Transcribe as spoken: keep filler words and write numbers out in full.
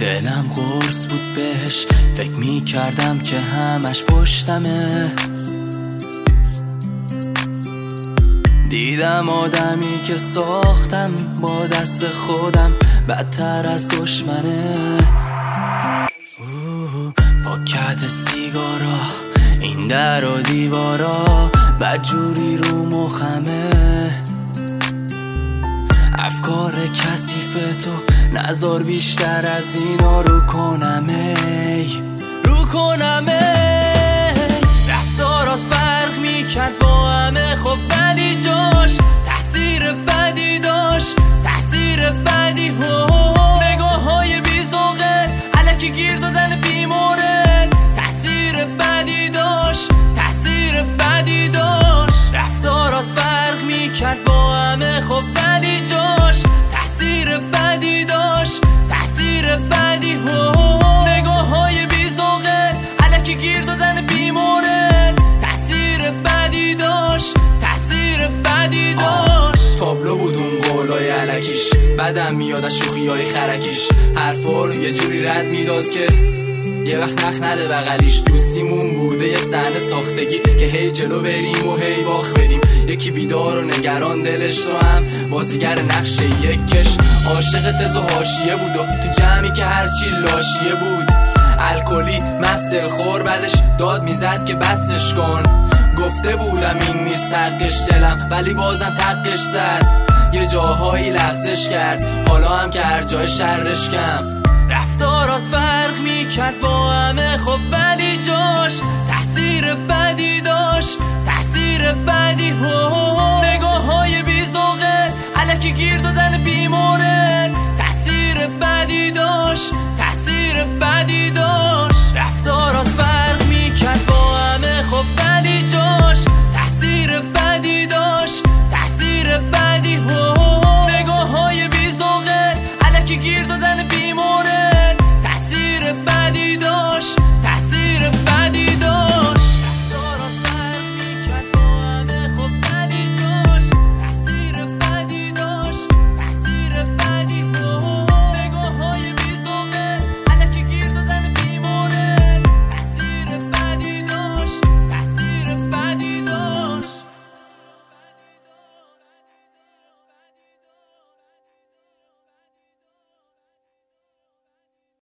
دلم قرص بود بهش، فکر می کردم که همش پشتمه. دیدم آدمی که ساختم با دست خودم بدتر از دشمنه. پاکت سیگارا، این در و دیوارا، بدجوری رو مخمه. افکار کثیف تو نذار بیشتر از اینا رو کنمه، رو کنمه. رفتارات فرق میکرد با همه، خب ولی جاش تأثیر بدی داشت، تأثیر بدی. هو نگاه های بیزوقه، الکی گیر دادن بیمورد، تأثیر بدی داشت، تأثیر بدی داشت. رفتارات فرق میکرد با همه، خب ولی جاش تأثیر بدی داشت، تأثیر بدی. هو نگاه های بیزوقه، الکی گیر دادن بیمورد، تأثیر بدی داشت، تأثیر بدی داشت. تابلو بود اون قولای الکیش، بدم میاد از شوخیای خرکیش. حرفا رو یه جوری رد میداد که یه وقت نخ نده بغلیش. دوستیمون بوده یه صحنه ساختگی که هی جلو بریم و هی باخ بدیم. یکی بیدار و نگران، دلش رو هم بازیگر نقش یک کش. عاشق تز و حاشیه بود و تو جمعی که هرچی لاشیه بود. الکلی مست خور، بعدش داد میزد که بسش کن. گفته بودم این نیست حقش دلم، ولی بازم تقش زد. یه جاهایی لغزش کرد، حالا هم که هر جای شرش کم. رفتارات فرق میکرد با همه، خب ولی جاش تأثیر بدی داشت، تأثیر بدی. هو نگاه های